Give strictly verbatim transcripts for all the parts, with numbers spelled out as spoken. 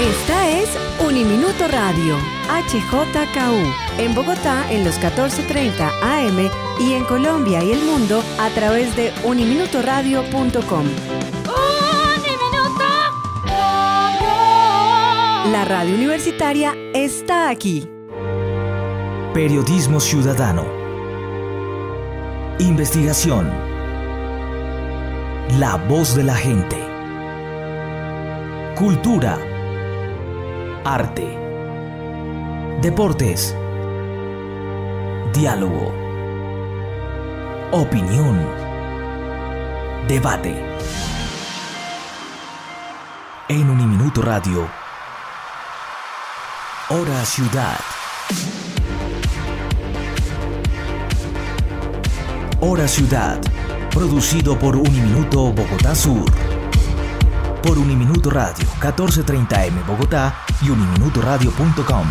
Esta es Uniminuto Radio, H J K U, en Bogotá en los catorce treinta A M y en Colombia y el mundo a través de uniminuto radio punto com. La radio universitaria está aquí. Periodismo ciudadano. Investigación. La voz de la gente. Cultura. Arte. Deportes. Diálogo. Opinión. Debate. En Uniminuto Radio. Hora Ciudad. Hora Ciudad. Producido por Uniminuto Bogotá Sur. Por Uniminuto Radio, catorce treinta A M Bogotá y uniminuto radio punto com.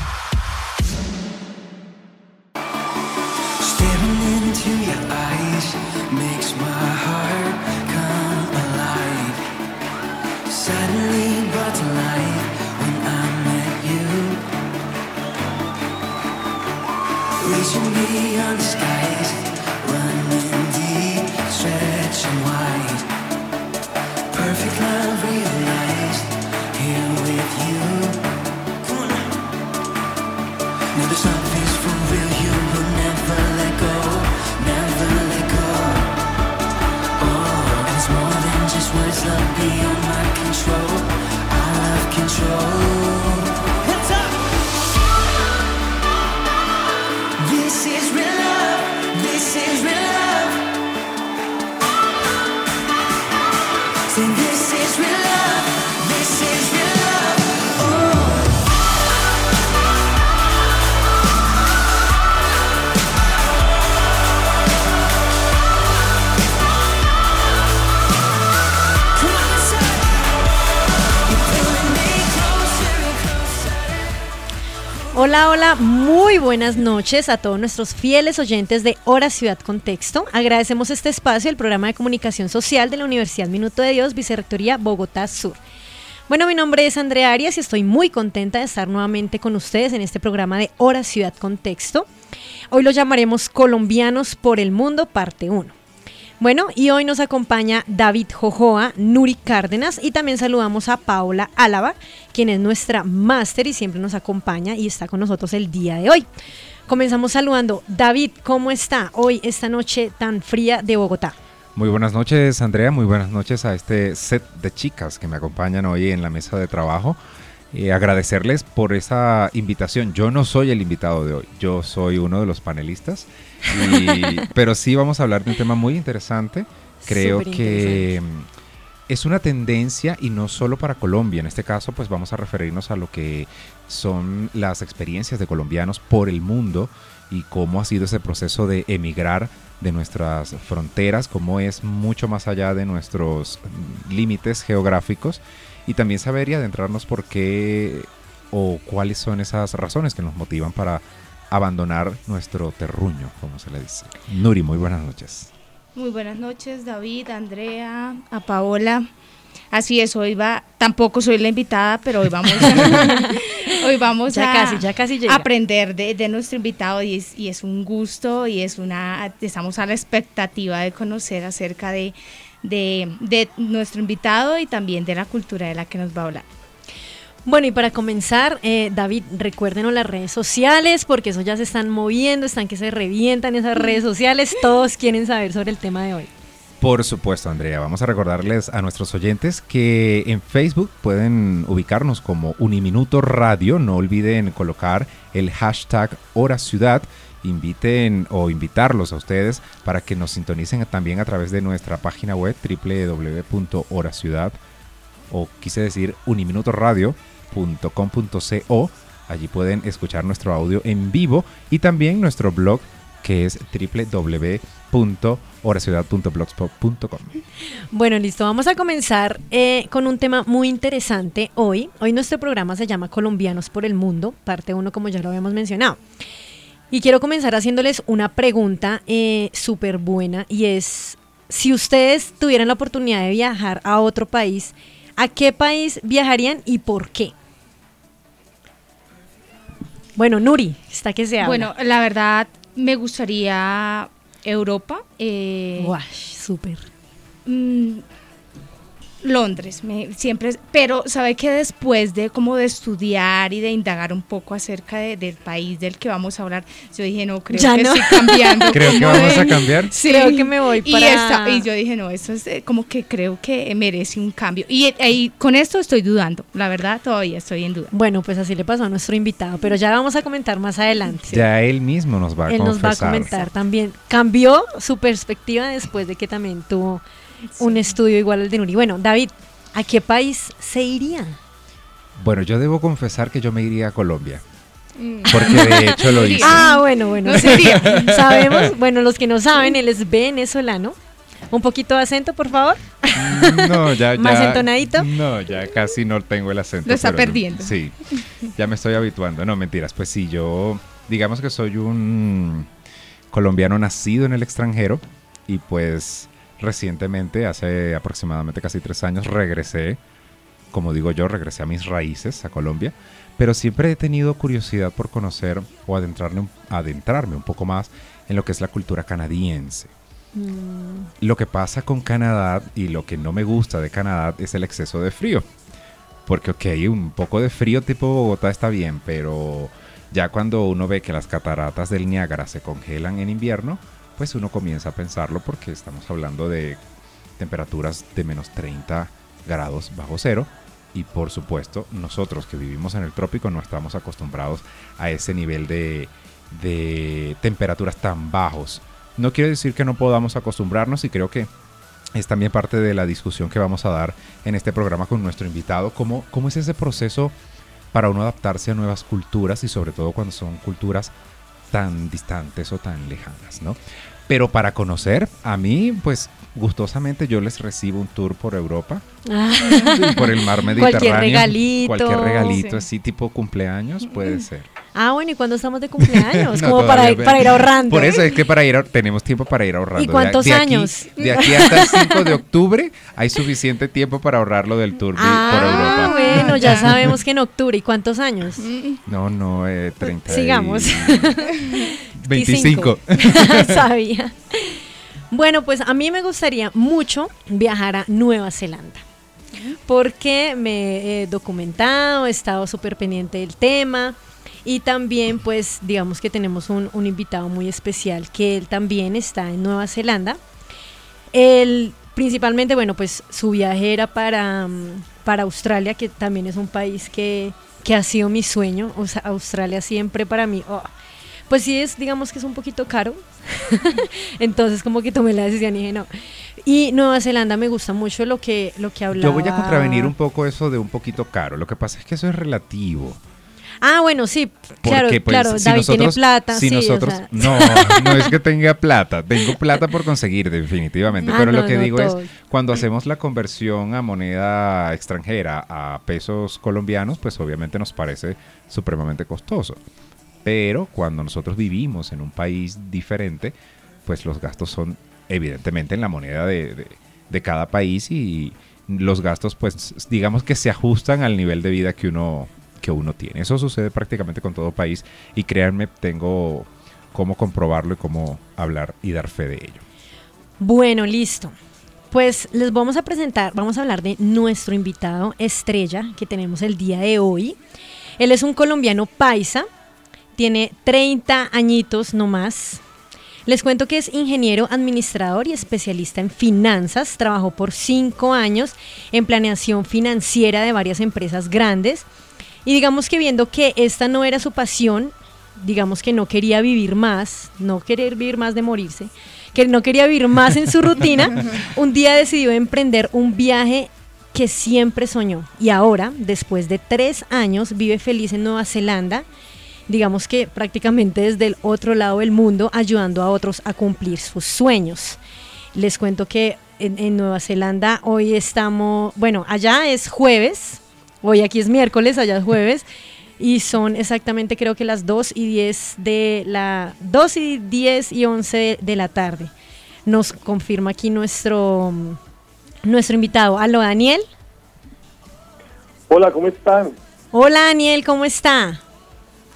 Hola, hola, muy buenas noches a todos nuestros fieles oyentes de Hora Ciudad Contexto. Agradecemos este espacio, el programa de comunicación social de la Universidad Minuto de Dios, Vicerrectoría Bogotá Sur. Bueno, mi nombre es Andrea Arias y estoy muy contenta de estar nuevamente con ustedes en este programa de Hora Ciudad Contexto. Hoy lo llamaremos Colombianos por el Mundo, parte uno. Bueno, y hoy nos acompaña David Jojoa, Nuri Cárdenas y también saludamos a Paola Álava, quien es nuestra máster y siempre nos acompaña y está con nosotros el día de hoy. Comenzamos saludando. David, ¿cómo está hoy, esta noche tan fría de Bogotá? Muy buenas noches, Andrea, muy buenas noches a este set de chicas que me acompañan hoy en la mesa de trabajo. Eh, agradecerles por esa invitación. Yo no soy el invitado de hoy, yo soy uno de los panelistas, y, pero sí vamos a hablar de un tema muy interesante. Creo que es una tendencia y no solo para Colombia. En este caso, pues vamos a referirnos a lo que son las experiencias de colombianos por el mundo y cómo ha sido ese proceso de emigrar de nuestras fronteras, cómo es mucho más allá de nuestros límites geográficos. Y también saber y adentrarnos por qué o cuáles son esas razones que nos motivan para abandonar nuestro terruño, como se le dice. Nuri, muy buenas noches. Muy buenas noches, David, Andrea, a Paola. Así es, hoy va, tampoco soy la invitada, pero hoy vamos a, hoy vamos ya a casi, ya casi llega. aprender de, de nuestro invitado y es, y es un gusto y es una, estamos a la expectativa de conocer acerca de De, de nuestro invitado y también de la cultura de la que nos va a hablar. Bueno, y para comenzar, eh, David, recuérdenos las redes sociales, porque eso ya se están moviendo, están que se revientan esas redes sociales, todos quieren saber sobre el tema de hoy. Por supuesto, Andrea, vamos a recordarles a nuestros oyentes que en Facebook pueden ubicarnos como Uniminuto Radio, no olviden colocar el hashtag Hora Ciudad. Inviten o invitarlos a ustedes para que nos sintonicen también a través de nuestra página web doble u doble u doble u punto hora ciudad o quise decir uniminuto radio punto com punto co. Allí pueden escuchar nuestro audio en vivo y también nuestro blog que es doble u doble u doble u punto hora ciudad punto blogspot punto com. Bueno, listo, vamos a comenzar eh, con un tema muy interesante hoy. Hoy nuestro programa se llama Colombianos por el Mundo, parte uno, como ya lo habíamos mencionado. Y quiero comenzar haciéndoles una pregunta eh, súper buena, y es, si ustedes tuvieran la oportunidad de viajar a otro país, ¿a qué país viajarían y por qué? Bueno, Nuri, está que se habla. Bueno, la verdad me gustaría Europa. Eh, Guau, súper. mm, Londres, me, siempre, pero sabe que después de como de estudiar y de indagar un poco acerca de, del país del que vamos a hablar, yo dije, no, creo Ya que no. estoy cambiando. Creo que como vamos de- a cambiar. Sí, Creo que me voy y, para- esta- y yo dije, no, eso es eh, como que creo que merece un cambio. Y, y con esto estoy dudando, la verdad todavía estoy en duda. Bueno, pues así le pasó a nuestro invitado, pero ya vamos a comentar más adelante. Ya él mismo nos va a Él nos va a confesar. comentar también. Cambió su perspectiva después de que también tuvo un estudio igual al de Nuri. Bueno, David, ¿a qué país se iría? Bueno, yo debo confesar que yo me iría a Colombia. Mm. Porque de hecho lo hice. Ah, bueno, bueno. No sería. Sabemos, bueno, los que no saben, él es venezolano. Un poquito de acento, por favor. No, ya, ya. ¿Más entonadito? No, ya casi no tengo el acento. Lo está pero perdiendo. Sí, ya me estoy habituando. No, mentiras. Pues sí, yo, digamos que soy un colombiano nacido en el extranjero y pues recientemente, hace aproximadamente casi tres años, regresé, como digo yo, regresé a mis raíces, a Colombia, pero siempre he tenido curiosidad por conocer o adentrarme, un- adentrarme un poco más en lo que es la cultura canadiense. Lo que pasa con Canadá y lo que no me gusta de Canadá es el exceso de frío. Porque, ok, un poco de frío tipo Bogotá está bien, pero ya cuando uno ve que las cataratas del Niágara se congelan en invierno, pues uno comienza a pensarlo porque estamos hablando de temperaturas de menos treinta grados bajo cero. Y por supuesto, nosotros que vivimos en el trópico no estamos acostumbrados a ese nivel de, de temperaturas tan bajos. No quiere decir que no podamos acostumbrarnos y creo que es también parte de la discusión que vamos a dar en este programa con nuestro invitado. ¿Cómo, cómo es ese proceso para uno adaptarse a nuevas culturas y sobre todo cuando son culturas tan distantes o tan lejanas, ¿no? Pero para conocer, a mí, pues gustosamente yo les recibo un tour por Europa, Ah, por el mar Mediterráneo. Cualquier regalito. Cualquier regalito, Sí. así tipo cumpleaños puede ser. ah, bueno, ¿y cuándo estamos de cumpleaños? No, Como para todavía, ir, para ir ahorrando. Por eso es que para ir a- tenemos tiempo para ir ahorrando. ¿Y De- cuántos de aquí- años? De aquí hasta el cinco de octubre hay suficiente tiempo para ahorrarlo del tour vi- por Ah, Europa. bueno, ya sabemos que en octubre. ¿Y cuántos años? No, no, eh, treinta. y- Sigamos. veinticinco. Sabía. Bueno, pues a mí me gustaría mucho viajar a Nueva Zelanda. Porque me he documentado, he estado súper pendiente del tema. Y también, pues, digamos que tenemos un, un invitado muy especial que él también está en Nueva Zelanda. Él, principalmente, bueno, pues su viaje era para, mm, para Australia, que también es un país que, que ha sido mi sueño. O sea, Australia siempre para mí, oh, pues sí es, digamos que es un poquito caro. Entonces como que tomé la decisión y dije no. Y Nueva Zelanda me gusta mucho lo que, lo que hablaba. Yo voy a contravenir un poco eso de un poquito caro. Lo que pasa es que eso es relativo. Ah, bueno, sí, claro, Porque, pues, claro, si David tiene nosotros- plata, si sí, nosotros, o sea. no, no es que tenga plata, tengo plata por conseguir definitivamente, Ah, pero no, lo que no, digo todo. es, cuando hacemos la conversión a moneda extranjera a pesos colombianos, pues obviamente nos parece supremamente costoso. Pero cuando nosotros vivimos en un país diferente, pues los gastos son evidentemente en la moneda de, de, de cada país y los gastos, pues digamos que se ajustan al nivel de vida que uno que uno tiene. Eso sucede prácticamente con todo país y créanme, tengo cómo comprobarlo y cómo hablar y dar fe de ello. Bueno, listo. Pues les vamos a presentar, vamos a hablar de nuestro invitado estrella que tenemos el día de hoy. Él es un colombiano paisa, tiene treinta añitos nomás. Les cuento que es ingeniero administrador y especialista en finanzas. Trabajó por cinco años en planeación financiera de varias empresas grandes. Y digamos que viendo que esta no era su pasión, digamos que no quería vivir más, no querer vivir más de morirse, que no quería vivir más en su rutina, un día decidió emprender un viaje que siempre soñó. Y ahora, después de tres años, vive feliz en Nueva Zelanda, digamos que prácticamente desde el otro lado del mundo, ayudando a otros a cumplir sus sueños. Les cuento que en, en Nueva Zelanda hoy estamos, bueno, allá es jueves, hoy aquí es miércoles, allá es jueves, y son exactamente creo que las dos y diez de la, dos y diez y once de, de la tarde. Nos confirma aquí nuestro, nuestro invitado. Aló, Daniel. Hola, ¿cómo están? Hola, Daniel, ¿cómo está?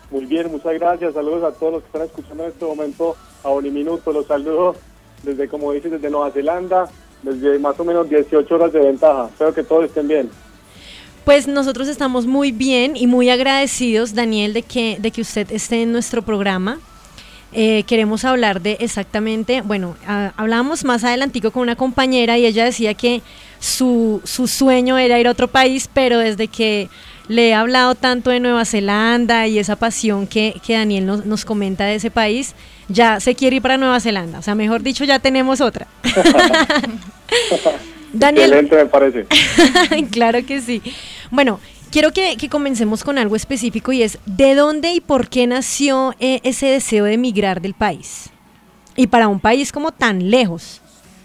Muy bien, muchas gracias. Saludos a todos los que están escuchando en este momento a Uniminuto. Los saludo desde, como dices, desde Nueva Zelanda, desde más o menos dieciocho horas de ventaja. Espero que todos estén bien. Pues nosotros estamos muy bien y muy agradecidos, Daniel, de que, de que usted esté en nuestro programa. Eh, queremos hablar de exactamente, bueno, a, hablábamos más adelantico con una compañera y ella decía que su, su sueño era ir a otro país, pero desde que le he hablado tanto de Nueva Zelanda y esa pasión que, que Daniel nos, nos comenta de ese país, ya se quiere ir para Nueva Zelanda, o sea, mejor dicho, ya tenemos otra. Daniel, excelente, me parece. Claro que sí. Bueno, quiero que, que comencemos con algo específico y es, ¿de dónde y por qué nació eh, ese deseo de emigrar del país? Y para un país como tan lejos.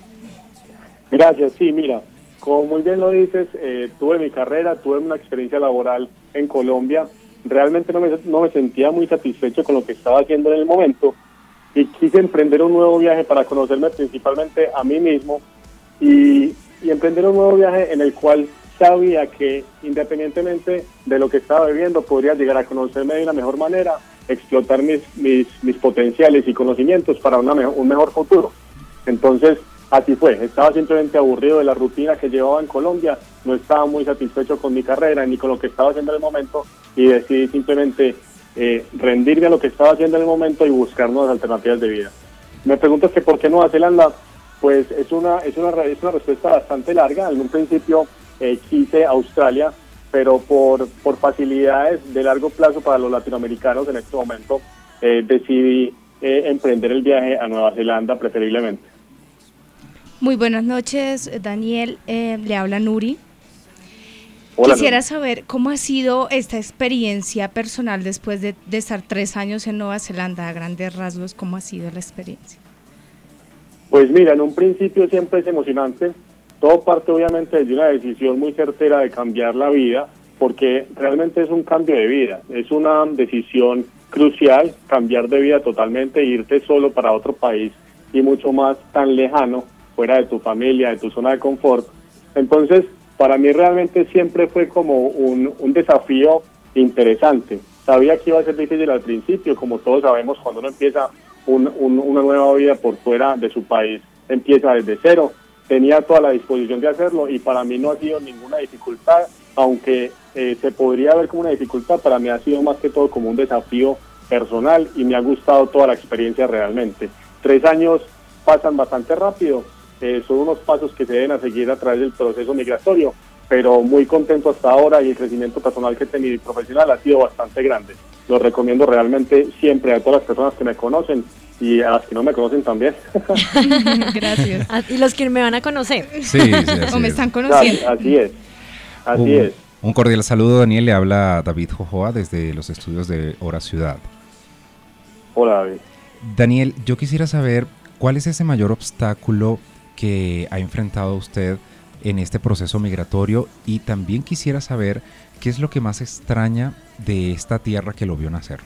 Gracias, sí, mira, como muy bien lo dices, eh, tuve mi carrera, tuve una experiencia laboral en Colombia, realmente no me, no me sentía muy satisfecho con lo que estaba haciendo en el momento y quise emprender un nuevo viaje para conocerme principalmente a mí mismo y, y emprender un nuevo viaje en el cual sabía que independientemente de lo que estaba viviendo podría llegar a conocerme de una mejor manera, explotar mis, mis, mis potenciales y conocimientos para una mejor, un mejor futuro. Entonces, así fue, estaba simplemente aburrido de la rutina que llevaba en Colombia, no estaba muy satisfecho con mi carrera ni con lo que estaba haciendo en el momento y decidí simplemente eh, rendirme a lo que estaba haciendo en el momento y buscar nuevas alternativas de vida. Me preguntas que por qué Nueva Zelanda, pues es una, es una, es una respuesta bastante larga. En un principio eh, quise Australia, pero por, por facilidades de largo plazo para los latinoamericanos en este momento eh, decidí eh, emprender el viaje a Nueva Zelanda preferiblemente. Muy buenas noches, Daniel, eh, le habla Nuri. Hola, Quisiera Nuri. saber cómo ha sido esta experiencia personal después de, de estar tres años en Nueva Zelanda, a grandes rasgos, ¿cómo ha sido la experiencia? Pues mira, en un principio siempre es emocionante, todo parte obviamente de una decisión muy certera de cambiar la vida, porque realmente es un cambio de vida, es una decisión crucial, cambiar de vida totalmente, irte solo para otro país y mucho más tan lejano, fuera de tu familia, de tu zona de confort. Entonces, para mí realmente siempre fue como un, un desafío interesante. Sabía que iba a ser difícil al principio, como todos sabemos, cuando uno empieza un, un, una nueva vida por fuera de su país, empieza desde cero. Tenía toda la disposición de hacerlo y para mí no ha sido ninguna dificultad, aunque eh, se podría ver como una dificultad, para mí ha sido más que todo como un desafío personal y me ha gustado toda la experiencia realmente. Tres años pasan bastante rápido. Eh, son unos pasos que se deben a seguir a través del proceso migratorio, pero muy contento hasta ahora y el crecimiento personal que he tenido y profesional ha sido bastante grande. Lo recomiendo realmente siempre a todas las personas que me conocen y a las que no me conocen también. Gracias. Y los que me van a conocer. Sí, sí, así O me es. están conociendo. Así es, así un, es. Un cordial saludo, Daniel. Le habla David Jojoa desde los estudios de Hora Ciudad. Hola, David. Daniel, yo quisiera saber cuál es ese mayor obstáculo que ha enfrentado usted en este proceso migratorio y también quisiera saber qué es lo que más extraña de esta tierra que lo vio nacer.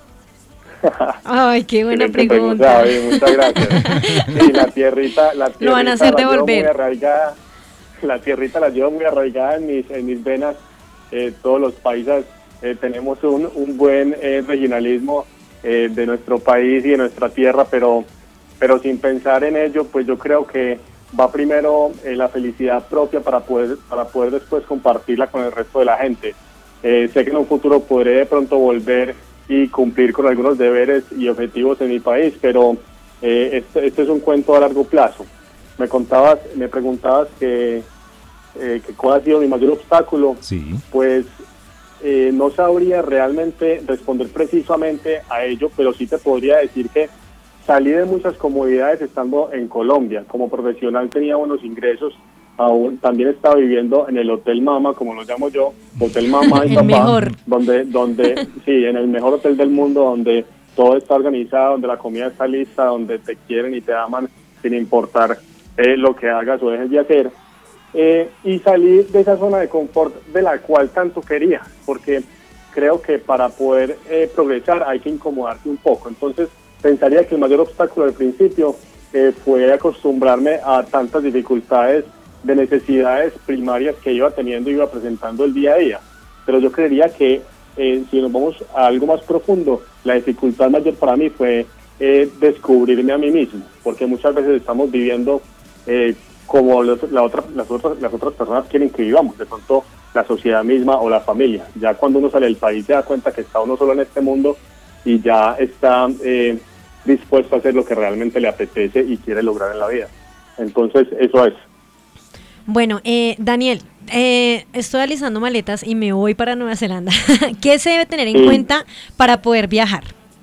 Ay, qué buena Excelente pregunta. David, muchas gracias. Sí, la tierrita, la tierrita Lo van a hacer la llevo devolver. muy arraigada, la tierrita la llevo muy arraigada en mis, en mis venas. Eh, todos los paisas eh, tenemos un, un buen eh, regionalismo eh, de nuestro país y de nuestra tierra, pero pero sin pensar en ello, pues yo creo que va primero eh, la felicidad propia para poder para poder después compartirla con el resto de la gente. Eh, sé que en un futuro podré de pronto volver y cumplir con algunos deberes y objetivos en mi país, pero eh, este, este es un cuento a largo plazo. Me contabas, me preguntabas que, eh, que cuál ha sido mi mayor obstáculo. Sí. Pues eh, no sabría realmente responder precisamente a ello, pero sí te podría decir que salí de muchas comodidades estando en Colombia. Como profesional tenía buenos ingresos. Aún también estaba viviendo en el Hotel Mama, como lo llamo yo, Hotel Mama y El Papá, mejor. donde, donde, sí, en el mejor hotel del mundo, donde todo está organizado, donde la comida está lista, donde te quieren y te aman sin importar eh, lo que hagas o dejes de hacer. Eh, y salí de esa zona de confort de la cual tanto quería, porque creo que para poder eh, progresar hay que incomodarse un poco. Entonces, pensaría que el mayor obstáculo al principio eh, fue acostumbrarme a tantas dificultades de necesidades primarias que iba teniendo y iba presentando el día a día. Pero yo creería que eh, si nos vamos a algo más profundo, la dificultad mayor para mí fue eh, descubrirme a mí mismo, porque muchas veces estamos viviendo eh, como los, la otra, las, otras, las otras personas quieren que vivamos, de pronto la sociedad misma o la familia. Ya cuando uno sale del país se da cuenta que está uno solo en este mundo y ya está eh, dispuesto a hacer lo que realmente le apetece y quiere lograr en la vida. Entonces, eso es. Bueno, eh, Daniel, eh, estoy alisando maletas y me voy para Nueva Zelanda. ¿Qué se debe tener en Sí. cuenta para poder viajar?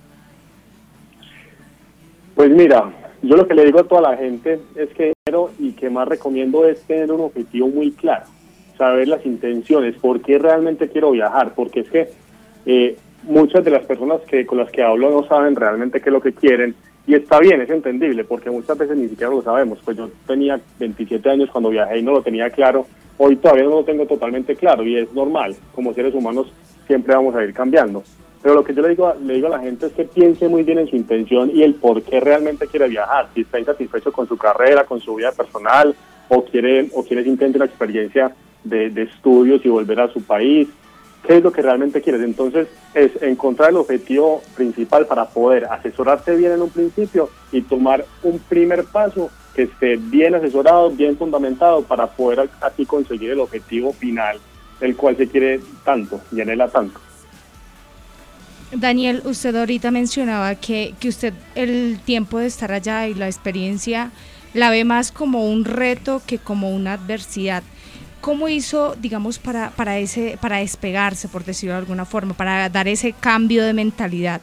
Pues mira, yo lo que le digo a toda la gente es que primero y que más recomiendo es tener un objetivo muy claro, saber las intenciones, por qué realmente quiero viajar, porque es que eh, muchas de las personas que con las que hablo no saben realmente qué es lo que quieren, y está bien, es entendible, porque muchas veces ni siquiera lo sabemos. Pues yo tenía veintisiete años cuando viajé y no lo tenía claro, hoy todavía no lo tengo totalmente claro, y es normal, como seres humanos siempre vamos a ir cambiando. Pero lo que yo le digo, le digo a la gente es que piense muy bien en su intención y el por qué realmente quiere viajar, si está insatisfecho con su carrera, con su vida personal, o quiere, o quiere simplemente una experiencia de, de estudios y volver a su país. ¿Qué es lo que realmente quieres? Entonces, es encontrar el objetivo principal para poder asesorarte bien en un principio y tomar un primer paso que esté bien asesorado, bien fundamentado, para poder así conseguir el objetivo final, el cual se quiere tanto y anhela tanto. Daniel, usted ahorita mencionaba que, que usted el tiempo de estar allá y la experiencia la ve más como un reto que como una adversidad. ¿Cómo hizo, digamos, para, para, ese, para despegarse, por decirlo de alguna forma, para dar ese cambio de mentalidad?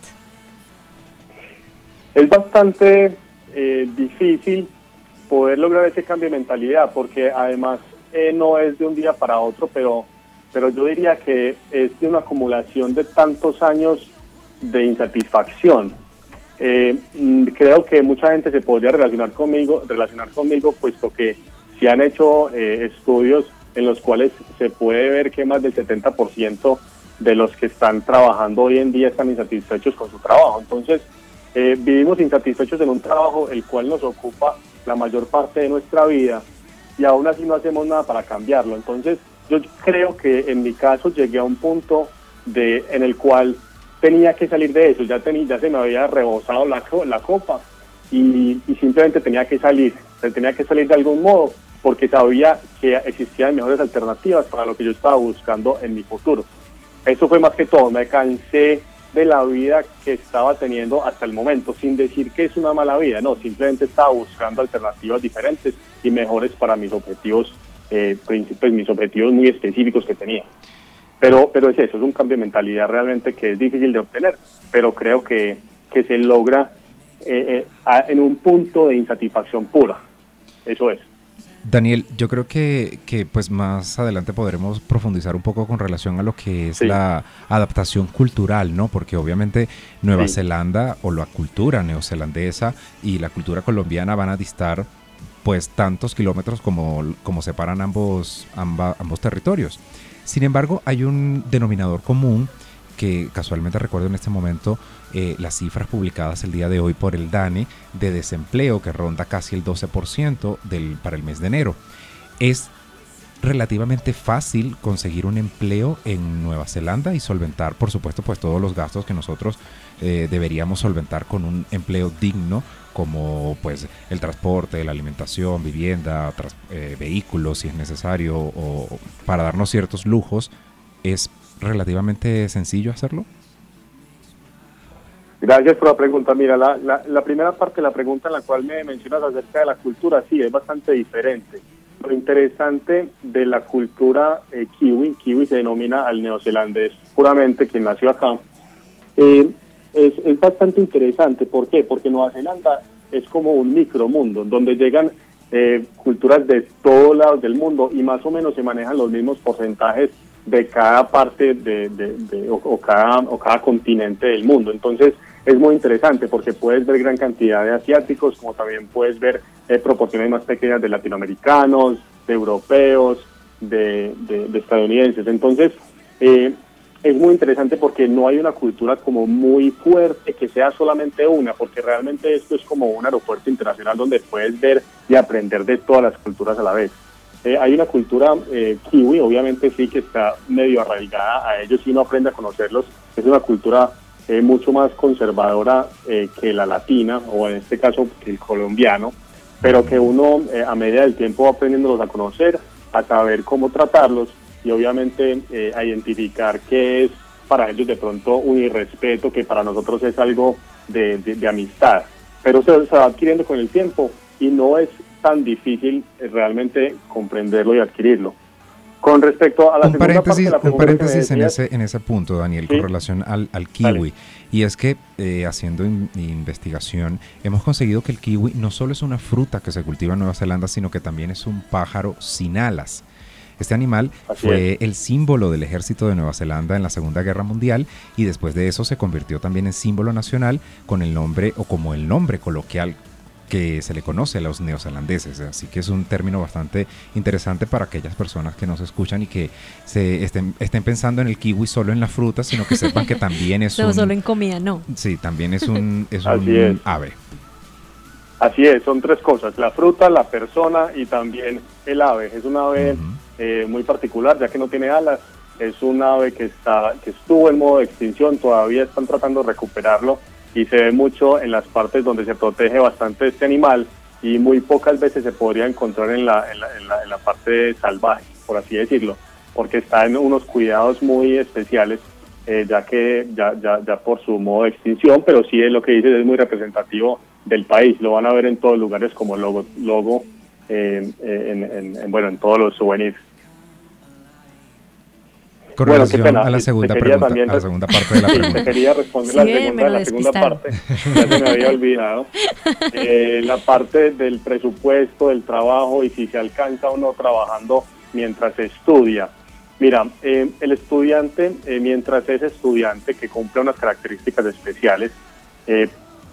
Es bastante eh, difícil poder lograr ese cambio de mentalidad, porque además eh, no es de un día para otro, pero, pero yo diría que es de una acumulación de tantos años de insatisfacción. Eh, creo que mucha gente se podría relacionar conmigo, relacionar conmigo, puesto que se han hecho eh, estudios en los cuales se puede ver que más del setenta por ciento de los que están trabajando hoy en día están insatisfechos con su trabajo. Entonces, eh, vivimos insatisfechos en un trabajo el cual nos ocupa la mayor parte de nuestra vida y aún así no hacemos nada para cambiarlo. Entonces, yo creo que en mi caso llegué a un punto de en el cual tenía que salir de eso, ya, tenía, ya se me había rebosado la, la copa y, y simplemente tenía que salir, tenía que salir de algún modo, porque sabía que existían mejores alternativas para lo que yo estaba buscando en mi futuro. Eso fue más que todo, me cansé de la vida que estaba teniendo hasta el momento, sin decir que es una mala vida, no, simplemente estaba buscando alternativas diferentes y mejores para mis objetivos, eh, pues, mis objetivos muy específicos que tenía. Pero, pero es eso, es un cambio de mentalidad realmente que es difícil de obtener, pero creo que, que se logra eh, eh, a, en un punto de insatisfacción pura, eso es. Daniel, yo creo que, que pues más adelante podremos profundizar un poco con relación a lo que es sí. la adaptación cultural, ¿no? Porque obviamente Nueva sí. Zelanda o la cultura neozelandesa y la cultura colombiana van a distar pues tantos kilómetros como, como separan ambos, amba, ambos territorios. Sin embargo, hay un denominador común que casualmente recuerdo en este momento eh, las cifras publicadas el día de hoy por el DANE de desempleo que ronda casi el doce por ciento del, para el mes de enero. Es relativamente fácil conseguir un empleo en Nueva Zelanda y solventar, por supuesto, pues todos los gastos que nosotros eh, deberíamos solventar con un empleo digno, como pues el transporte, la alimentación, vivienda, tras, eh, vehículos si es necesario, o, o para darnos ciertos lujos. ¿Es relativamente sencillo hacerlo? Gracias por la pregunta. Mira, la, la, la primera parte de la pregunta en la cual me mencionas acerca de la cultura, sí, es bastante diferente. Lo interesante de la cultura eh, kiwi, kiwi se denomina al neozelandés puramente, quien nació acá, eh, es, es bastante interesante. ¿Por qué? Porque Nueva Zelanda es como un micromundo, donde llegan eh, culturas de todos lados del mundo y más o menos se manejan los mismos porcentajes de cada parte de, de, de o, o cada o cada continente del mundo. Entonces es muy interesante porque puedes ver gran cantidad de asiáticos, como también puedes ver eh, proporciones más pequeñas de latinoamericanos, de europeos, de, de, de estadounidenses. Entonces eh, es muy interesante porque no hay una cultura como muy fuerte que sea solamente una, porque realmente esto es como un aeropuerto internacional donde puedes ver y aprender de todas las culturas a la vez. Eh, hay una cultura eh, kiwi, obviamente sí, que está medio arraigada a ellos, y uno aprende a conocerlos. Es una cultura eh, mucho más conservadora eh, que la latina, o en este caso que el colombiano, pero que uno eh, a medida del tiempo va aprendiéndolos a conocer, a saber cómo tratarlos, y obviamente eh, a identificar qué es para ellos de pronto un irrespeto, que para nosotros es algo de, de, de amistad. Pero se, se va adquiriendo con el tiempo, y no es tan difícil realmente comprenderlo y adquirirlo. Con respecto a la un segunda paréntesis, parte de la un paréntesis que en decías, ese en ese punto, Daniel, ¿sí? con relación al, al kiwi. Vale. Y es que eh, haciendo in, investigación hemos conseguido que el kiwi no solo es una fruta que se cultiva en Nueva Zelanda, sino que también es un pájaro sin alas. Este animal Así fue es. el símbolo del ejército de Nueva Zelanda en la Segunda Guerra Mundial, y después de eso se convirtió también en símbolo nacional con el nombre, o como el nombre coloquial que se le conoce a los neozelandeses. Así que es un término bastante interesante para aquellas personas que nos escuchan y que se estén, estén pensando en el kiwi solo en la fruta, sino que sepan que también es no, un... solo en comida, no. Sí, también es un, es Así un es. ave. Así es, son tres cosas: la fruta, la persona y también el ave. Es un ave uh-huh. eh, muy particular, ya que no tiene alas. Es un ave que está que estuvo en modo de extinción, todavía están tratando de recuperarlo, y se ve mucho en las partes donde se protege bastante este animal, y muy pocas veces se podría encontrar en la, en la, en la, en la parte salvaje, por así decirlo, porque está en unos cuidados muy especiales, eh, ya que ya, ya, ya por su modo de extinción, pero sí es lo que dices, es muy representativo del país. Lo van a ver en todos lugares como logo, logo eh, en, en, en, bueno, en todos los souvenirs. Con bueno, relación a la segunda pregunta, también, a la segunda parte de la pregunta. Te quería responder sí, la segunda, la segunda parte, ya se me había olvidado. Eh, la parte del presupuesto, del trabajo, y si se alcanza o no trabajando mientras se estudia. Mira, eh, el estudiante, eh, mientras es estudiante, que cumple unas características especiales, eh,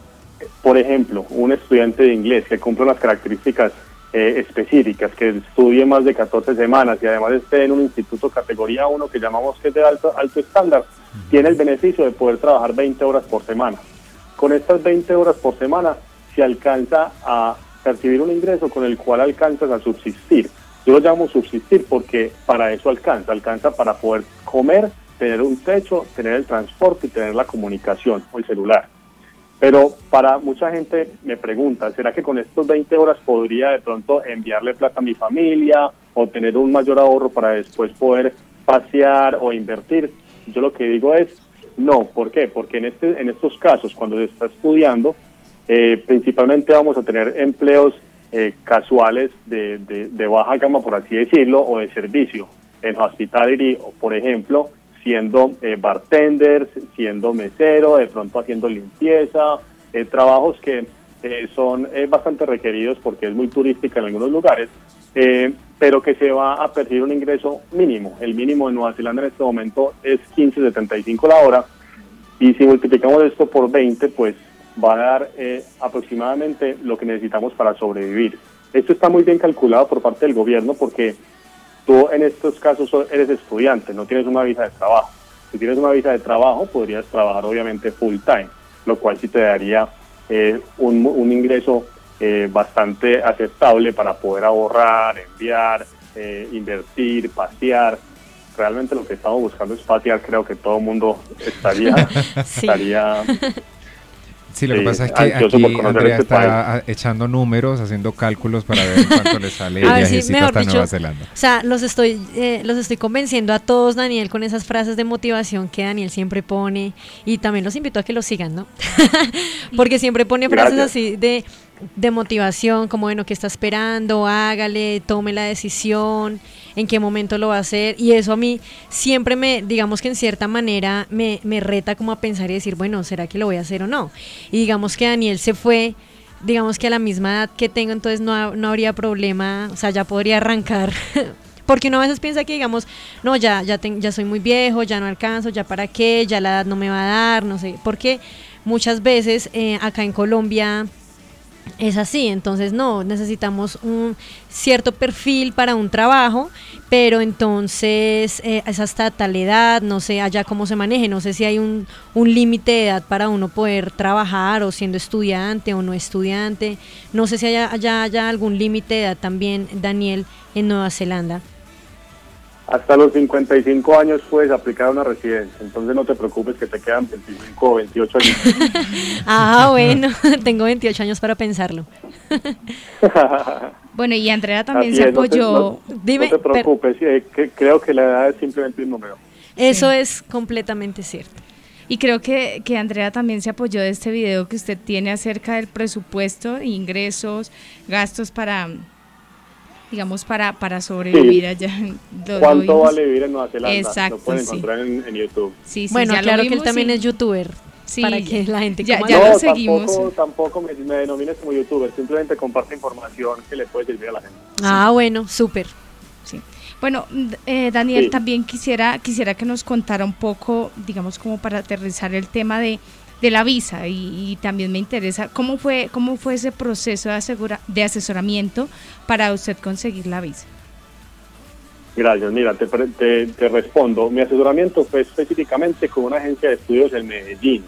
por ejemplo, un estudiante de inglés que cumple unas características Eh, específicas, que estudie más de catorce semanas y además esté en un instituto categoría uno, que llamamos que es de alto, alto estándar, tiene el beneficio de poder trabajar veinte horas por semana. Con estas veinte horas por semana se alcanza a percibir un ingreso con el cual alcanzas a subsistir. Yo lo llamo subsistir porque para eso alcanza, alcanza para poder comer, tener un techo, tener el transporte y tener la comunicación o el celular. Pero para mucha gente me pregunta, ¿será que con estos veinte horas podría de pronto enviarle plata a mi familia o tener un mayor ahorro para después poder pasear o invertir? Yo lo que digo es no. ¿Por qué? Porque en este en estos casos, cuando se está estudiando, eh, principalmente vamos a tener empleos eh, casuales de, de, de baja gama, por así decirlo, o de servicio. En hospitality, por ejemplo, siendo eh, bartenders, siendo mesero, de pronto haciendo limpieza, eh, trabajos que eh, son eh, bastante requeridos porque es muy turística en algunos lugares, eh, pero que se va a percibir un ingreso mínimo. El mínimo en Nueva Zelanda en este momento es quince setenta y cinco la hora, y si multiplicamos esto por veinte, pues va a dar eh, aproximadamente lo que necesitamos para sobrevivir. Esto está muy bien calculado por parte del gobierno, porque tú en estos casos eres estudiante, no tienes una visa de trabajo. Si tienes una visa de trabajo, podrías trabajar obviamente full time, lo cual sí te daría eh, un, un ingreso eh, bastante aceptable para poder ahorrar, enviar, eh, invertir, pasear. Realmente lo que estamos buscando es pasear. Creo que todo el mundo estaría... sí. estaría Sí, lo que pasa es que aquí Andrea este está país. echando números, haciendo cálculos para ver cuánto le sale el viajecito hasta dicho, Nueva Zelanda. O sea, los estoy, eh, los estoy convenciendo a todos, Daniel, con esas frases de motivación que Daniel siempre pone, y también los invito a que lo sigan, ¿no? Porque siempre pone frases Gracias. así de, de motivación, como bueno, ¿qué está esperando? Hágale, tome la decisión, en qué momento lo va a hacer, y eso a mí siempre me, digamos que en cierta manera me, me reta como a pensar y decir, bueno, ¿será que lo voy a hacer o no? Y digamos que Daniel se fue, digamos que a la misma edad que tengo, entonces no, no habría problema, o sea, ya podría arrancar, porque uno a veces piensa que digamos, no, ya, ya, ten, ya soy muy viejo, ya no alcanzo, ya para qué, ya la edad no me va a dar, no sé, porque muchas veces eh, acá en Colombia es así, entonces no, necesitamos un cierto perfil para un trabajo, pero entonces eh, es hasta tal edad, no sé allá cómo se maneje, no sé si hay un, un límite de edad para uno poder trabajar o siendo estudiante o no estudiante, no sé si haya, allá haya algún límite de edad también, Daniel, en Nueva Zelanda. Hasta los cincuenta y cinco años puedes aplicar una residencia, entonces no te preocupes que te quedan veinticinco o veintiocho años. Ah, bueno, tengo veintiocho años para pensarlo. Bueno, y Andrea también Así se es, no te- apoyó. No, Dime, no te preocupes, sí, eh, que, creo que la edad es simplemente un número. Eso es completamente cierto. Y creo que, que Andrea también se apoyó de este video que usted tiene acerca del presupuesto, ingresos, gastos para, digamos, para, para sobrevivir Sí. allá. Lo- lo ¿Cuánto vimos. vale vivir en Nueva Zelanda? Exacto, Lo pueden sí. encontrar en, en YouTube. Sí, sí, Bueno, ya lo claro que él vimos también y- es youtuber, Sí, para que la gente ya- coma- ya no, lo seguimos. tampoco, tampoco me, me denomines como youtuber, simplemente comparte información que le puede servir a la gente. Ah, bueno, súper. Sí. Bueno, eh, Daniel, Sí. también quisiera quisiera que nos contara un poco, digamos, como para aterrizar el tema de, de la visa y, y también me interesa cómo fue cómo fue ese proceso de, asegura, de asesoramiento para usted conseguir la visa. Gracias, mira, te, pre- te, te respondo. Mi asesoramiento fue específicamente con una agencia de estudios en Medellín.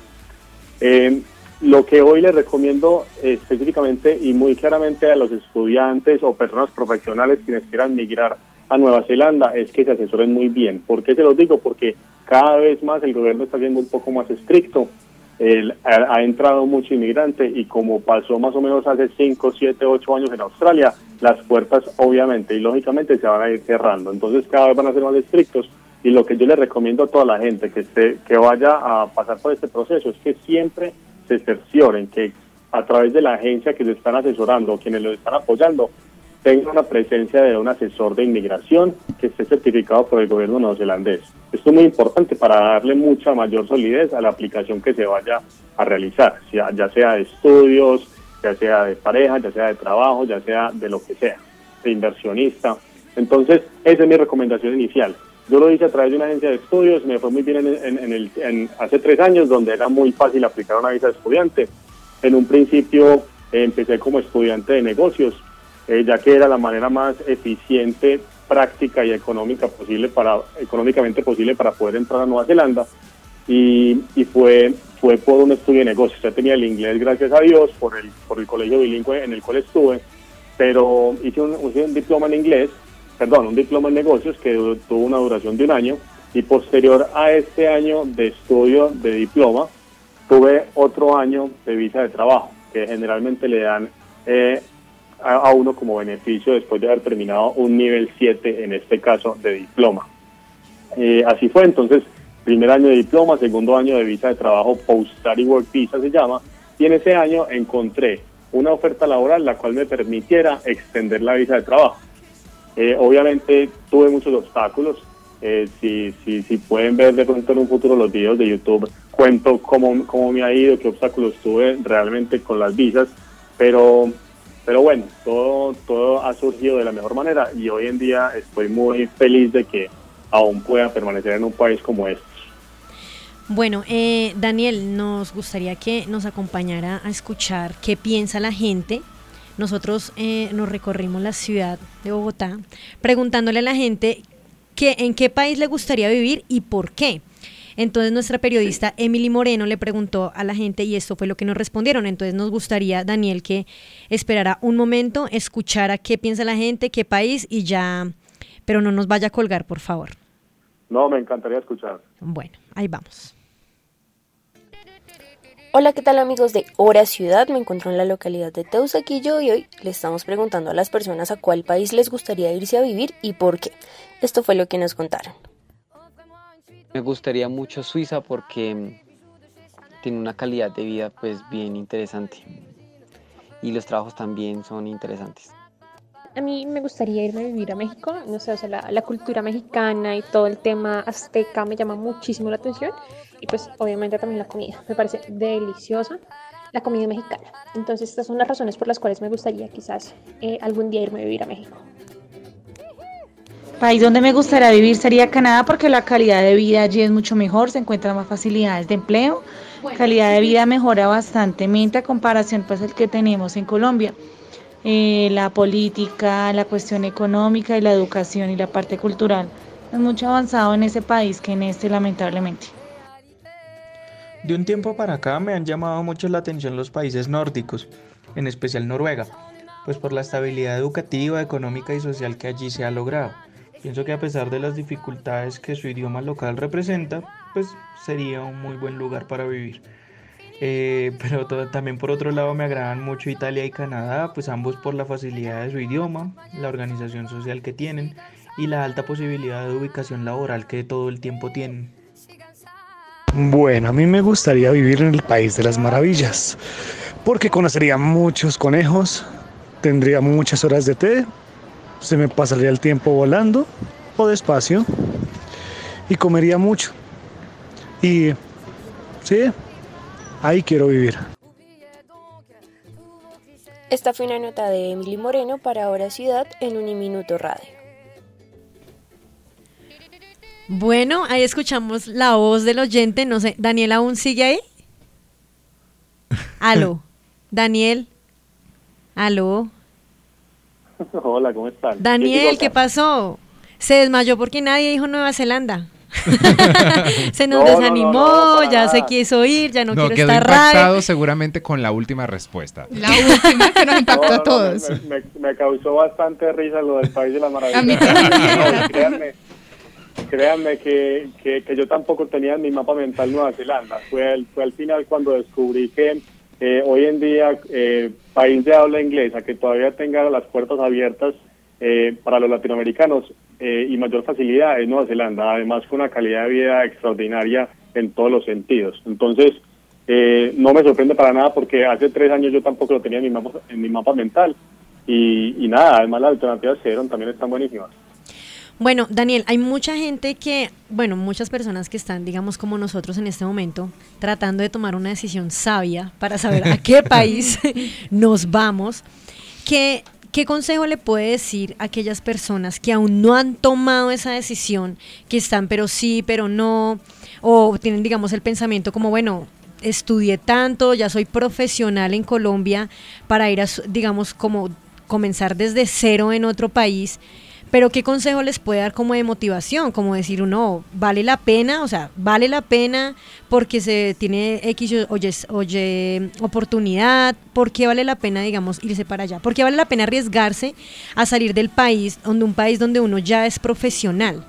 Eh, lo que hoy les recomiendo eh, específicamente y muy claramente a los estudiantes o personas profesionales quienes quieran migrar a Nueva Zelanda es que se asesoren muy bien. ¿Por qué se los digo? Porque cada vez más el gobierno está siendo un poco más estricto. El, ha, ha entrado mucho inmigrante y como pasó más o menos hace cinco, siete, ocho años en Australia, las puertas obviamente y lógicamente se van a ir cerrando. Entonces cada vez van a ser más estrictos y lo que yo les recomiendo a toda la gente que, esté, que vaya a pasar por este proceso es que siempre se cercioren que a través de la agencia que se están asesorando o quienes lo están apoyando tenga una presencia de un asesor de inmigración que esté certificado por el gobierno neozelandés. Esto es muy importante para darle mucha mayor solidez a la aplicación que se vaya a realizar, ya, ya sea de estudios, ya sea de pareja, ya sea de trabajo, ya sea de lo que sea, de inversionista. Entonces, esa es mi recomendación inicial. Yo lo hice a través de una agencia de estudios, me fue muy bien en, en, en el, en, hace tres años, donde era muy fácil aplicar una visa de estudiante. En un principio eh, empecé como estudiante de negocios, eh, ya que era la manera más eficiente, práctica y económica posible para, económicamente posible para poder entrar a Nueva Zelanda. Y, y fue, fue por un estudio de negocios. Ya tenía el inglés, gracias a Dios, por el, por el colegio bilingüe en el cual estuve, pero hice un, hice un diploma en inglés, perdón, un diploma en negocios que du- tuvo una duración de un año, y posterior a este año de estudio de diploma, tuve otro año de visa de trabajo, que generalmente le dan eh, a, a uno como beneficio después de haber terminado un nivel siete, en este caso de diploma. Eh, así fue, entonces, primer año de diploma, segundo año de visa de trabajo, Post-Study Work Visa se llama, y en ese año encontré una oferta laboral la cual me permitiera extender la visa de trabajo. Eh, obviamente tuve muchos obstáculos, eh, si, si, si pueden ver de pronto en un futuro los videos de YouTube, cuento cómo, cómo me ha ido, qué obstáculos tuve realmente con las visas, pero, pero bueno, todo, todo ha surgido de la mejor manera y hoy en día estoy muy feliz de que aún pueda permanecer en un país como este. Bueno, eh, Daniel, nos gustaría que nos acompañara a escuchar qué piensa la gente. Nosotros eh, nos recorrimos la ciudad de Bogotá preguntándole a la gente que, en qué país le gustaría vivir y por qué. Entonces nuestra periodista Emily Moreno le preguntó a la gente y esto fue lo que nos respondieron. Entonces nos gustaría, Daniel, que esperara un momento, escuchara qué piensa la gente, qué país y ya, pero no nos vaya a colgar, por favor. No, me encantaría escuchar. Bueno, ahí vamos. Hola, ¿qué tal amigos de Hora Ciudad? Me encuentro en la localidad de Teusaquillo y hoy le estamos preguntando a las personas a cuál país les gustaría irse a vivir y por qué. Esto fue lo que nos contaron. Me gustaría mucho Suiza porque tiene una calidad de vida pues bien interesante y los trabajos también son interesantes. A mí me gustaría irme a vivir a México, no sé, o sea, la, la cultura mexicana y todo el tema azteca me llama muchísimo la atención y pues obviamente también la comida, me parece deliciosa la comida mexicana. Entonces estas son las razones por las cuales me gustaría quizás eh, algún día irme a vivir a México. País donde me gustaría vivir sería Canadá porque la calidad de vida allí es mucho mejor, se encuentran más facilidades de empleo, calidad de vida mejora bastantemente a comparación pues el que tenemos en Colombia. Eh, la política, la cuestión económica y la educación y la parte cultural es mucho avanzado en ese país que en este, lamentablemente. De un tiempo para acá me han llamado mucho la atención los países nórdicos, en especial Noruega, pues por la estabilidad educativa, económica y social que allí se ha logrado. Pienso que a pesar de las dificultades que su idioma local representa, pues sería un muy buen lugar para vivir. Eh, pero todo, también por otro lado me agradan mucho Italia y Canadá, pues ambos por la facilidad de su idioma, la organización social que tienen y la alta posibilidad de ubicación laboral que todo el tiempo tienen. Bueno, a mí me gustaría vivir en el País de las Maravillas, porque conocería muchos conejos, tendría muchas horas de té, se me pasaría el tiempo volando o despacio y comería mucho. Y sí, ahí quiero vivir. Esta fue una nota de Emily Moreno para Hora Ciudad en Uniminuto Radio. Bueno, ahí escuchamos la voz del oyente, no sé, ¿Daniel aún sigue ahí? Aló, Daniel, aló. Hola, ¿cómo están? Daniel, ¿qué pasó? Se desmayó porque nadie dijo Nueva Zelanda. Se nos No, desanimó, no, no, no, ya nada. se quiso ir, ya no, No, quiero quedó estar impactado radio. seguramente con la última respuesta. La última que nos impactó No, no, a todos. Me, me- me causó bastante risa lo del País de las Maravillas. A mí también. No, créanme, créanme que, que, que yo tampoco tenía en mi mapa mental Nueva Zelanda. Fue al, fue al final cuando descubrí que eh, hoy en día, eh, país de habla inglesa, que todavía tenga las puertas abiertas eh, para los latinoamericanos eh, y mayor facilidad es Nueva Zelanda, además con una calidad de vida extraordinaria en todos los sentidos. Entonces, eh, no me sorprende para nada porque hace tres años yo tampoco lo tenía en mi mapa, en mi mapa mental y, y nada, además las alternativas que dieron también están buenísimas. Bueno, Daniel, hay mucha gente que, bueno, muchas personas que están, digamos, como nosotros en este momento, tratando de tomar una decisión sabia para saber a qué país nos vamos. ¿Qué, ¿Qué consejo le puede decir a aquellas personas que aún no han tomado esa decisión, que están pero sí, pero no, o tienen, digamos, el pensamiento como, bueno, estudié tanto, ya soy profesional en Colombia para ir a, su- digamos, como comenzar desde cero en otro país? Pero ¿qué consejo les puede dar como de motivación? Como decir, uno, vale la pena, o sea, vale la pena porque se tiene X o Y, o Y oportunidad, ¿por qué vale la pena, digamos, irse para allá? ¿Por qué vale la pena arriesgarse a salir del país, donde un país donde uno ya es profesional?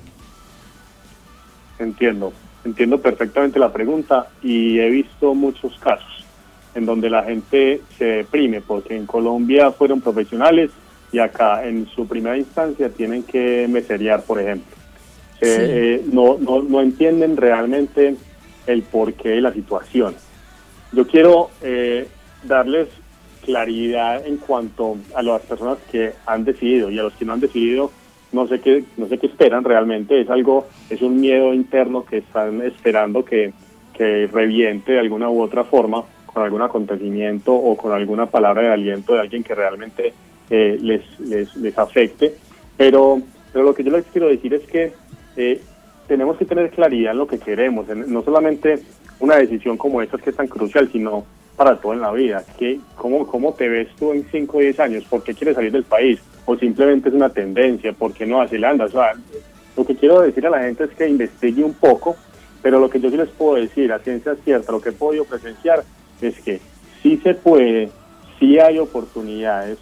Entiendo, entiendo perfectamente la pregunta y he visto muchos casos en donde la gente se deprime porque en Colombia fueron profesionales y acá en su primera instancia tienen que meserear, por ejemplo. Se, Sí. eh, no, no, no entienden realmente el porqué de la situación. Yo quiero eh, darles claridad en cuanto a las personas que han decidido y a los que no han decidido, no sé qué, no sé qué esperan realmente. Es algo, es un miedo interno que están esperando que, que reviente de alguna u otra forma con algún acontecimiento o con alguna palabra de aliento de alguien que realmente Eh, les, les, les afecte, pero, pero lo que yo les quiero decir es que eh, tenemos que tener claridad en lo que queremos, en, no solamente una decisión como esta que es tan crucial, sino para todo en la vida. Que, ¿cómo, ¿Cómo te ves tú en cinco o diez años? ¿Por qué quieres salir del país? ¿O simplemente es una tendencia? ¿Por qué Nueva Zelanda? O sea, lo que quiero decir a la gente es que investigue un poco, pero lo que yo sí les puedo decir a ciencia cierta, lo que he podido presenciar es que sí se puede, sí hay oportunidades,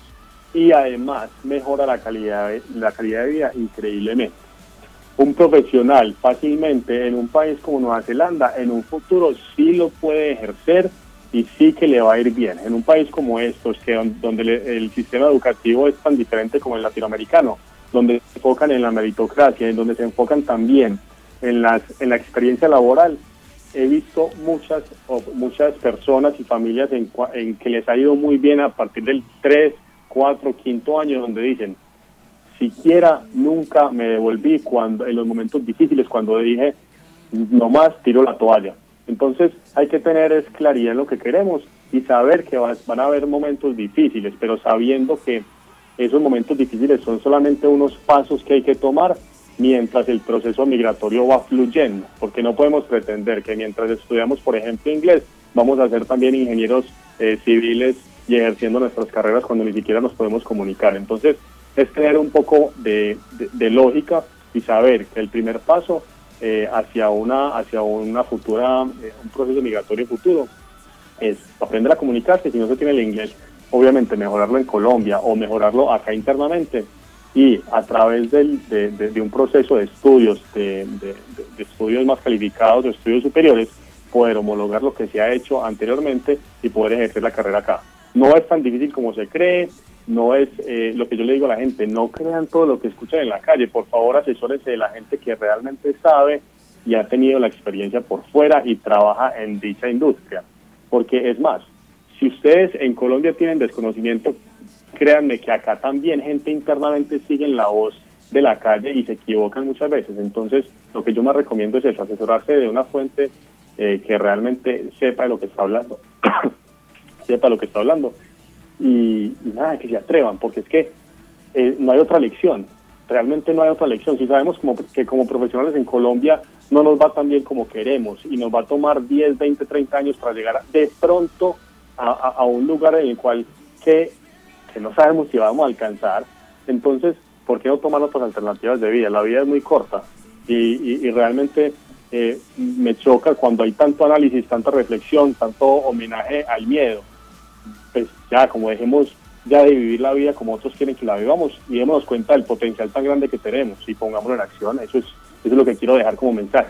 y además mejora la calidad de, la calidad de vida increíblemente. Un profesional fácilmente en un país como Nueva Zelanda en un futuro sí lo puede ejercer y sí que le va a ir bien. En un país como estos, que don- donde le- el sistema educativo es tan diferente como el latinoamericano, donde se enfocan en la meritocracia, en donde se enfocan también en, las, en la experiencia laboral, he visto muchas, o muchas personas y familias en, cua- en que les ha ido muy bien a partir del tres, cuatro, quinto año, donde dicen, siquiera nunca me devolví cuando en los momentos difíciles, cuando dije, nomás tiro la toalla. Entonces hay que tener es claridad en lo que queremos y saber que va- van a haber momentos difíciles, pero sabiendo que esos momentos difíciles son solamente unos pasos que hay que tomar mientras el proceso migratorio va fluyendo, porque no podemos pretender que mientras estudiamos, por ejemplo, inglés, vamos a ser también ingenieros eh, civiles y ejerciendo nuestras carreras cuando ni siquiera nos podemos comunicar. Entonces, es tener un poco de, de, de lógica y saber que el primer paso eh, hacia una hacia una futura, eh, un proceso migratorio futuro es aprender a comunicarse. Si no se tiene el inglés, obviamente mejorarlo en Colombia o mejorarlo acá internamente, y a través del, de, de, de un proceso de estudios, de, de, de estudios más calificados, de estudios superiores, poder homologar lo que se ha hecho anteriormente y poder ejercer la carrera acá. No es tan difícil como se cree, no es eh, lo que yo le digo a la gente, no crean todo lo que escuchan en la calle, por favor asesórense de la gente que realmente sabe y ha tenido la experiencia por fuera y trabaja en dicha industria. Porque es más, si ustedes en Colombia tienen desconocimiento, créanme que acá también gente internamente sigue la voz de la calle y se equivocan muchas veces. Entonces, lo que yo más recomiendo es eso, asesorarse de una fuente eh, que realmente sepa de lo que está hablando, sepa lo que está hablando, y, y nada, que se atrevan, porque es que eh, no hay otra lección, realmente no hay otra lección. Si sabemos como, que como profesionales en Colombia no nos va tan bien como queremos, y nos va a tomar diez, veinte, treinta años para llegar de pronto a, a, a un lugar en el cual que que no sabemos si vamos a alcanzar, entonces, ¿por qué no tomar otras alternativas de vida? La vida es muy corta y, y, y realmente eh, me choca cuando hay tanto análisis, tanta reflexión, tanto homenaje al miedo. Pues ya, como dejemos ya de vivir la vida como otros quieren que la vivamos y démonos cuenta del potencial tan grande que tenemos y pongámoslo en acción. Eso es, eso es lo que quiero dejar como mensaje.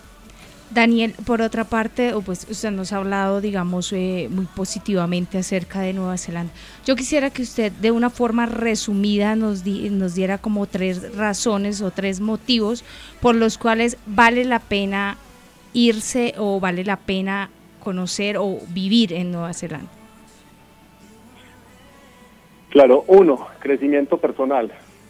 Daniel, por otra parte, pues usted nos ha hablado, digamos, eh, muy positivamente acerca de Nueva Zelanda. Yo quisiera que usted, de una forma resumida, nos, di, nos diera como tres razones o tres motivos por los cuales vale la pena irse o vale la pena conocer o vivir en Nueva Zelanda. Claro, uno, crecimiento personal.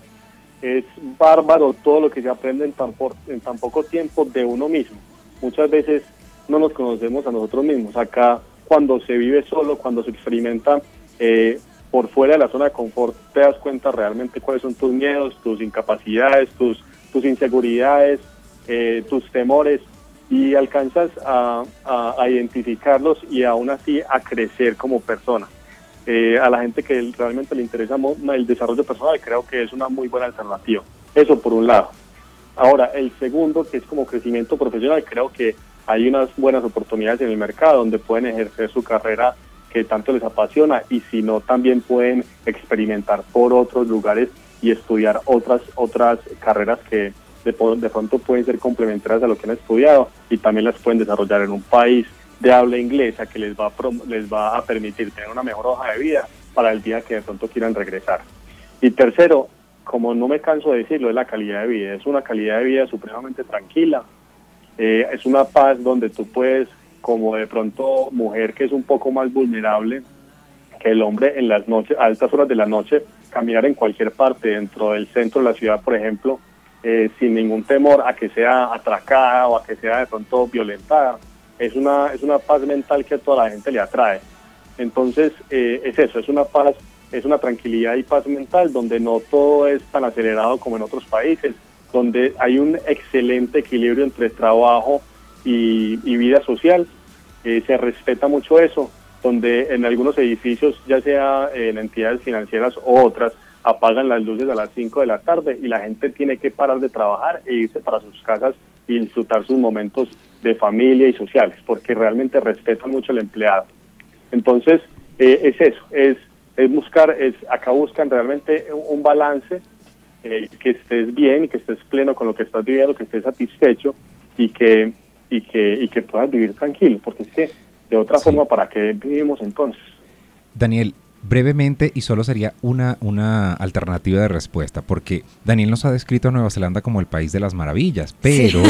Es bárbaro todo lo que se aprende en tan, por, en tan poco tiempo de uno mismo. Muchas veces no nos conocemos a nosotros mismos. Acá, cuando se vive solo, cuando se experimenta eh, por fuera de la zona de confort, te das cuenta realmente cuáles son tus miedos, tus incapacidades, tus, tus inseguridades, eh, tus temores, y alcanzas a, a, a identificarlos y aún así a crecer como persona. Eh, a la gente que realmente le interesa el desarrollo personal, creo que es una muy buena alternativa. Eso por un lado. Ahora, el segundo, que es como crecimiento profesional, creo que hay unas buenas oportunidades en el mercado donde pueden ejercer su carrera que tanto les apasiona, y si no, también pueden experimentar por otros lugares y estudiar otras otras carreras que de, de pronto pueden ser complementarias a lo que han estudiado, y también las pueden desarrollar en un país de habla inglesa que les va a, les va a permitir tener una mejor hoja de vida para el día que de pronto quieran regresar. Y tercero, como no me canso de decirlo, es la calidad de vida. Es una calidad de vida supremamente tranquila, eh, es una paz donde tú puedes, como de pronto mujer que es un poco más vulnerable que el hombre, en las noches, a altas horas de la noche, caminar en cualquier parte dentro del centro de la ciudad, por ejemplo, eh, sin ningún temor a que sea atracada o a que sea de pronto violentada. Es una, es una paz mental que a toda la gente le atrae. Entonces, eh, es eso, es una paz, es una tranquilidad y paz mental donde no todo es tan acelerado como en otros países, donde hay un excelente equilibrio entre trabajo y, y vida social. Eh, se respeta mucho eso, donde en algunos edificios, ya sea en entidades financieras u otras, apagan las luces a las cinco de la tarde y la gente tiene que parar de trabajar e irse para sus casas y disfrutar sus momentos de familia y sociales, porque realmente respetan mucho al empleado. Entonces, eh, es eso, es, es buscar, es acá buscan realmente un, un balance, eh, que estés bien y que estés pleno con lo que estás viviendo, que estés satisfecho y que, y que, y que puedas vivir tranquilo, porque es que de otra sí. forma, ¿para qué vivimos entonces? Daniel, brevemente, y solo sería una, una alternativa de respuesta, porque Daniel nos ha descrito a Nueva Zelanda como el país de las maravillas, pero,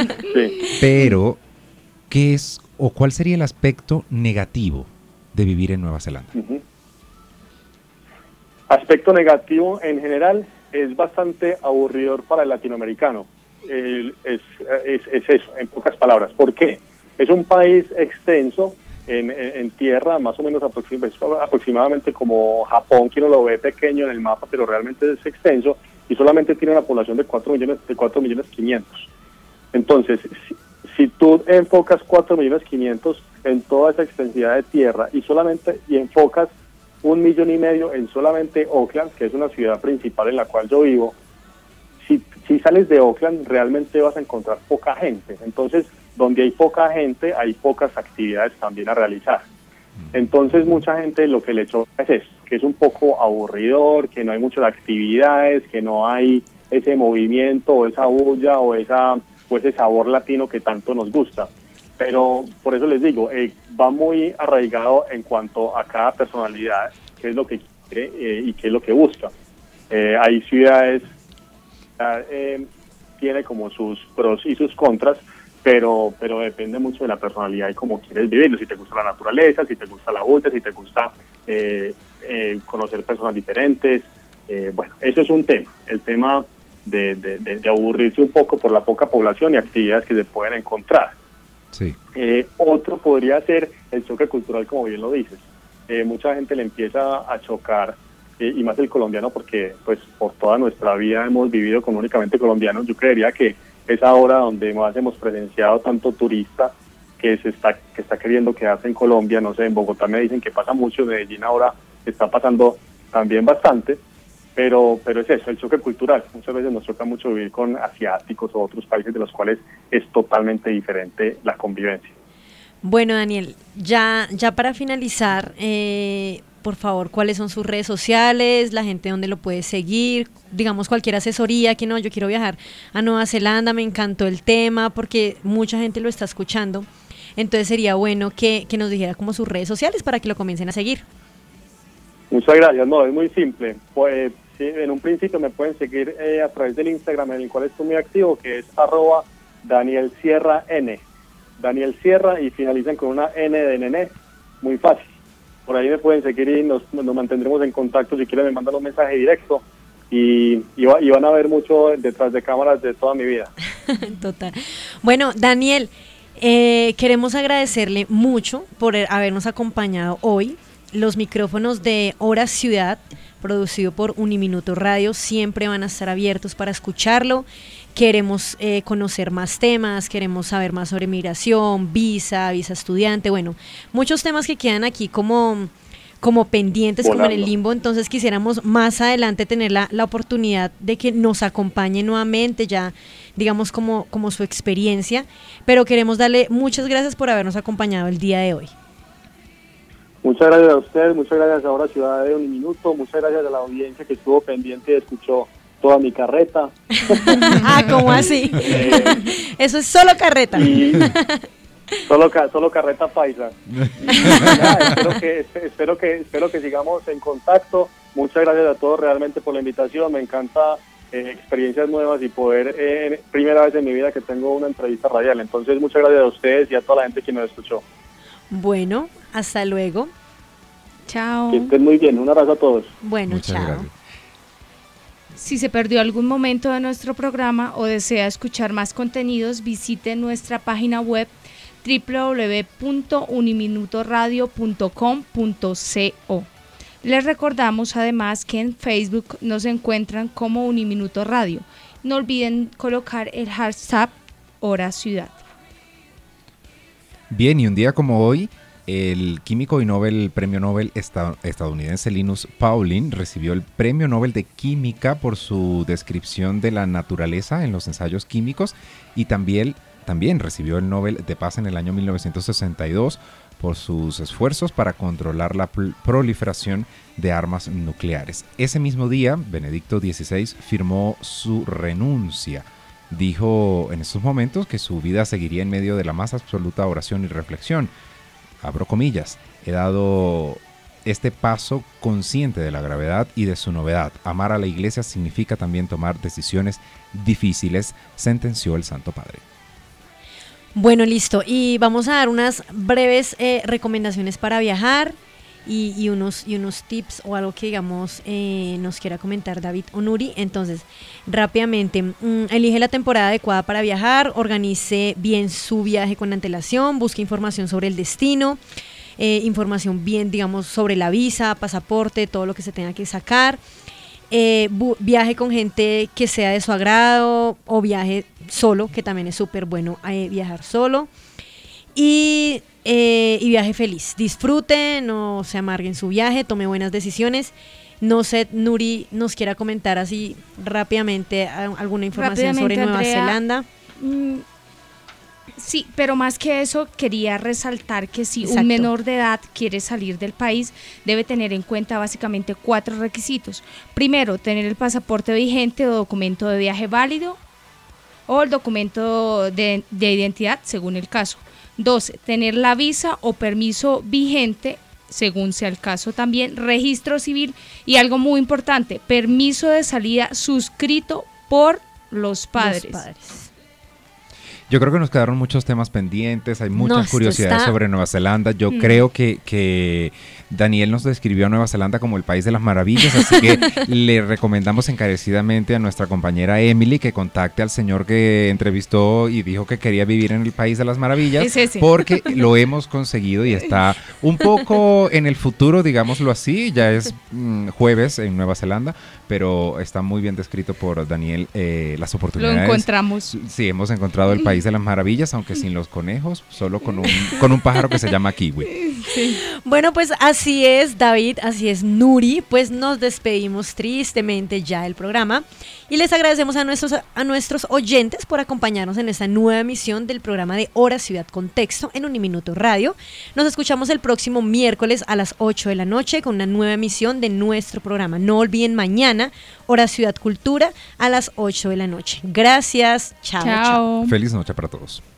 sí. pero, ¿qué es o cuál sería el aspecto negativo de vivir en Nueva Zelanda? Uh-huh. Aspecto negativo en general es bastante aburridor para el latinoamericano. Eh, es, es, es eso, en pocas palabras. ¿Por qué? Es un país extenso en, en, en tierra, más o menos aproxim- aproximadamente como Japón, que uno lo ve pequeño en el mapa, pero realmente es extenso, y solamente tiene una población de cuatro millones, de cuatro millones quinientos. Entonces, si, si tú enfocas cuatro millones quinientos en toda esa extensidad de tierra y solamente y enfocas un millón y medio en solamente Oakland, que es una ciudad principal en la cual yo vivo, si, si sales de Oakland realmente vas a encontrar poca gente. Entonces, donde hay poca gente, hay pocas actividades también a realizar. Entonces, mucha gente lo que le choca es eso, que es un poco aburridor, que no hay muchas actividades, que no hay ese movimiento o esa bulla o, esa, o ese sabor latino que tanto nos gusta. Pero por eso les digo, eh, va muy arraigado en cuanto a cada personalidad, qué es lo que quiere eh, y qué es lo que busca. Eh, hay ciudades, eh, tiene como sus pros y sus contras, pero pero depende mucho de la personalidad y cómo quieres vivirlo, si te gusta la naturaleza, si te gusta la bulla, si te gusta eh, eh, conocer personas diferentes. Eh, bueno, eso es un tema, el tema de, de, de, de aburrirse un poco por la poca población y actividades que se pueden encontrar. Sí. Eh, otro podría ser el choque cultural, como bien lo dices. Eh, mucha gente le empieza a chocar, eh, y más el colombiano, porque pues por toda nuestra vida hemos vivido con únicamente colombianos. Yo creería que es ahora donde más hemos presenciado tanto turista que se está que está queriendo quedarse en Colombia. No sé, en Bogotá me dicen que pasa mucho, en Medellín ahora está pasando también bastante, pero pero es eso, el choque cultural. Muchas veces nos choca mucho vivir con asiáticos o otros países de los cuales es totalmente diferente la convivencia. Bueno, Daniel, ya, ya para finalizar, eh, por favor, ¿cuáles son sus redes sociales? La gente dónde lo puede seguir, digamos cualquier asesoría, que no, yo quiero viajar a Nueva Zelanda, me encantó el tema, porque mucha gente lo está escuchando, entonces sería bueno que, que nos dijera como sus redes sociales para que lo comiencen a seguir. Muchas gracias, no, es muy simple. Pues sí, en un principio me pueden seguir eh, a través del Instagram, en el cual estoy muy activo, que es arroba Daniel Sierra N. Daniel Sierra, y finalizan con una N de nene, muy fácil. Por ahí me pueden seguir y nos, nos mantendremos en contacto. Si quieren me mandan un mensaje directo y, y, va, y van a ver mucho detrás de cámaras de toda mi vida. Total. Bueno, Daniel, eh, queremos agradecerle mucho por habernos acompañado hoy. Los micrófonos de Hora Ciudad, producido por Uniminuto Radio, siempre van a estar abiertos para escucharlo. Queremos eh, conocer más temas, queremos saber más sobre migración, visa, visa estudiante, bueno, muchos temas que quedan aquí como, como pendientes, Volando. como en el limbo. Entonces quisiéramos más adelante tener la, la oportunidad de que nos acompañe nuevamente, ya digamos como, como su experiencia, pero queremos darle muchas gracias por habernos acompañado el día de hoy. Muchas gracias a ustedes, muchas gracias a Hora Ciudad de Uniminuto, muchas gracias a la audiencia que estuvo pendiente y escuchó toda mi carreta. Ah, ¿cómo así? Eh, Eso es solo carreta. Y solo, solo carreta paisa. Ya, espero, que, espero, que, espero que sigamos en contacto. Muchas gracias a todos realmente por la invitación. Me encanta eh, experiencias nuevas y poder, eh, primera vez en mi vida que tengo una entrevista radial. Entonces, muchas gracias a ustedes y a toda la gente que nos escuchó. Bueno, hasta luego. Chao. Que estén muy bien. Un abrazo a todos. Bueno, Muchas chao. gracias. Si se perdió algún momento de nuestro programa o desea escuchar más contenidos, visite nuestra página web doble u doble u doble u punto uniminutoradio punto com punto co. Les recordamos además que en Facebook nos encuentran como Uniminuto Radio. No olviden colocar el hashtag Hora Ciudad. Bien, y un día como hoy, el químico y Nobel, premio Nobel estadounidense Linus Pauling recibió el premio Nobel de Química por su descripción de la naturaleza en los ensayos químicos, y también, también recibió el Nobel de Paz en el año mil novecientos sesenta y dos por sus esfuerzos para controlar la proliferación de armas nucleares. Ese mismo día, Benedicto dieciséis firmó su renuncia. Dijo en estos momentos que su vida seguiría en medio de la más absoluta oración y reflexión. Abro comillas, he dado este paso consciente de la gravedad y de su novedad. Amar a la Iglesia significa también tomar decisiones difíciles, sentenció el Santo Padre. Bueno, listo. Y vamos a dar unas breves eh, recomendaciones para viajar y, y, unos, y unos tips o algo que, digamos, eh, nos quiera comentar David o Nuri. Entonces, rápidamente, mmm, elige la temporada adecuada para viajar, organice bien su viaje con antelación, busque información sobre el destino, eh, información bien, digamos, sobre la visa, pasaporte, todo lo que se tenga que sacar. eh, viaje con gente que sea de su agrado o viaje solo, que también es súper bueno eh, viajar solo. Y, eh, y viaje feliz. Disfrute, no se amargue en su viaje, tome buenas decisiones. No sé, Nuri nos quiera comentar así rápidamente alguna información sobre Nueva Andrea, Zelanda. Mmm, sí, pero más que eso quería resaltar que si Exacto. un menor de edad quiere salir del país, debe tener en cuenta básicamente cuatro requisitos. Primero, tener el pasaporte vigente o documento de viaje válido o el documento de, de identidad según el caso. Dos, tener la visa o permiso vigente según sea el caso también, registro civil y algo muy importante, permiso de salida suscrito por los padres. Los padres. Yo creo que nos quedaron muchos temas pendientes, hay muchas no, curiosidades está... sobre Nueva Zelanda. Yo mm. creo que, que Daniel nos describió a Nueva Zelanda como el país de las maravillas, así que le recomendamos encarecidamente a nuestra compañera Emily que contacte al señor que entrevistó y dijo que quería vivir en el país de las maravillas, es ese. Porque lo hemos conseguido y está un poco en el futuro, digámoslo así, ya es mm, jueves en Nueva Zelanda, pero está muy bien descrito por Daniel eh, las oportunidades. Lo encontramos. Sí, hemos encontrado el país de las maravillas, aunque sin los conejos, solo con un, con un pájaro que se llama kiwi. Sí. Bueno, pues así es, David, así es, Nuri, pues nos despedimos tristemente ya del programa y les agradecemos a nuestros, a nuestros oyentes por acompañarnos en esta nueva emisión del programa de Hora Ciudad Contexto en Uniminuto Radio. Nos escuchamos el próximo miércoles a las ocho de la noche con una nueva emisión de nuestro programa. No olviden mañana, Hora Ciudad Cultura a las ocho de la noche. Gracias, chao, chao. Feliz noche para todos.